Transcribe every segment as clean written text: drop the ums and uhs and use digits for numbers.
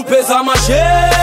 nyeupe za mashe,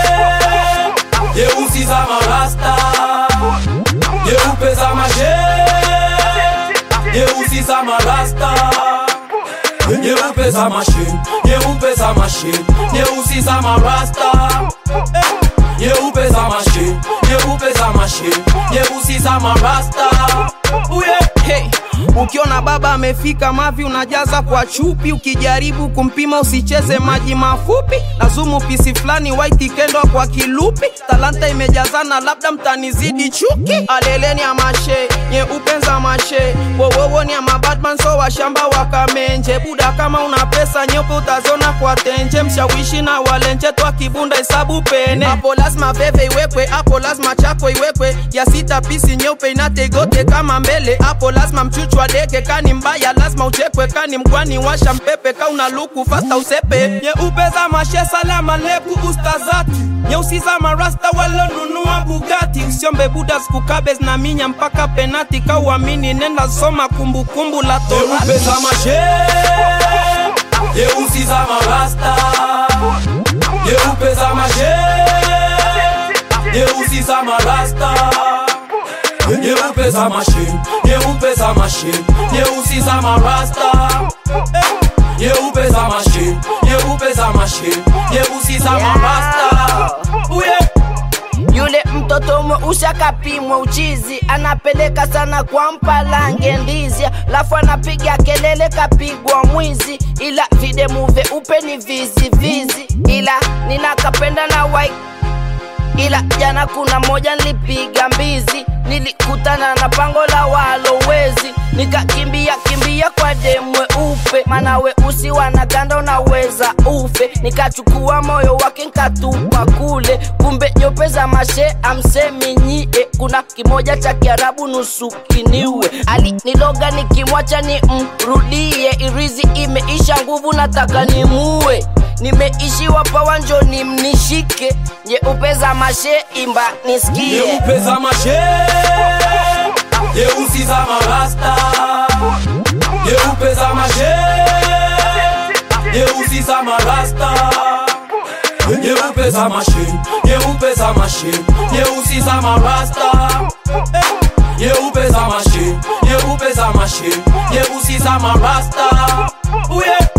nyeusi za marasta. Nyeupe za mashe, nyeusi za marasta. Nyeupe za mashe, nyeupe za mashe, nyeusi za marasta. Nyeupe za mashe, nyeupe za mashe, nyeusi za marasta. Hey, ukiona baba amefika mavi unajaza kwa chupi. Ukijaribu kumpima usicheze maji mafupi. Nazumu pisi flani white kendo kwa kilupi. Talanta imejazana labda mtanizidi chuki. Aleleni ya mashe, nyeupe za mashe. Wowowo ni ya mabadman so washamba wakamenje. Buda kama una pesa nyeupe utazona kwa tenje. Mshawishi na walenje twa kibunda hesabu pene. Hapo lazima veve iwekwe, hapo lazima chako iwekwe. Ya sita pisi nyeupe inategote kama mbele. Hapo lazima mchuchwa deke kani mbaya lazima uchekwe. Kani mkwani washa mpepe ka unaluku fasta usepe. Nyeupe za mashe salama leku ustazati. Nyeusi za marasta walonunua Bugatti. Usiombe buda skukabez na minya mpaka penati. Ka uamini nenda soma kumbukumbu la Torati. Nyeupe za mashe, nyeusi za marasta. Nyeupe za mashe, nyeusi za marasta. Nyeupe za mashe, nyeupe za mashe, nyeusi za marasta. Nyeupe za mashe, nyeupe za mashe, nyeusi za marasta. Yule mtoto mweusi kapimwa uchizi. Anapeleka sana kwa mpalange ndizi. Lafu anapiga kelele kapigwa mwizi. Ila videmu vyeupe ni vizi vizi. Ila ninakapenda na white. Ila jana kuna moja nilipiga mbizi. Nilikutana na pango la walowezi. Nikakimbia kwa demwe upe. Mana weusi wanaganda unaweza ufe. Nikachukua moyo wake nkatupa kule. Kumbe nyeupe za mashe amsemi nyie. Kuna kimoja cha Kiarabu nusu kiniwe. Aliniloga nikimwacha ni mrudie. Irizi imeisha nguvu nataka nimuwe. Nimeishiwa pawa njoni mnishike. Nyeupe za mashe imba nisikie. Nyeupe za mashe, nyeusi za marasta. Nyeupe za mashe, nyeusi za marasta. Nyeupe za mashe, nyeupe za mashe, nyeusi za marasta. Nyeupe za mashe, nyeupe za mashe, nyeusi za marasta.